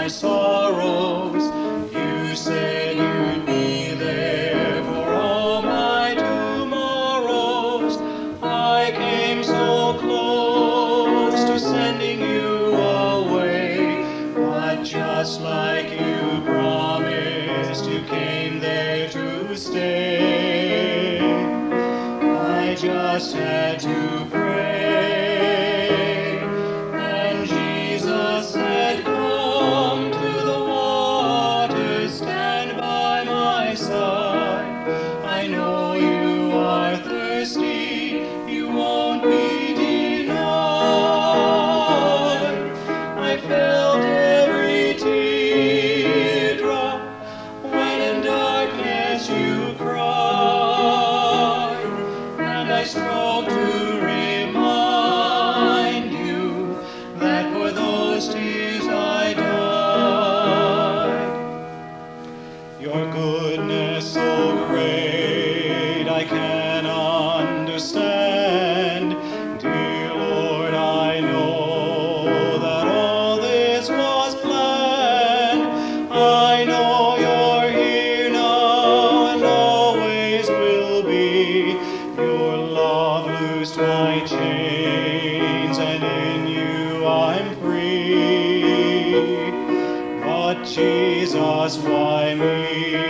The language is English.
sorrows. You said you'd be there for all my tomorrows. I came so close to sending you away, but just like you promised, you came there to stay. I just had to pray, and Jesus said, "Come to the water, stand by my side. I know you are thirsty, you won't be denied." I felt every teardrop when in darkness you cried, and I strove to remind you that for those tears I died. Your goodness so great I can understand. Dear Lord, I know that all this was planned. I know you're here now and always will be. Your love loosed my chains, and in you I'm free. But Jesus, why me?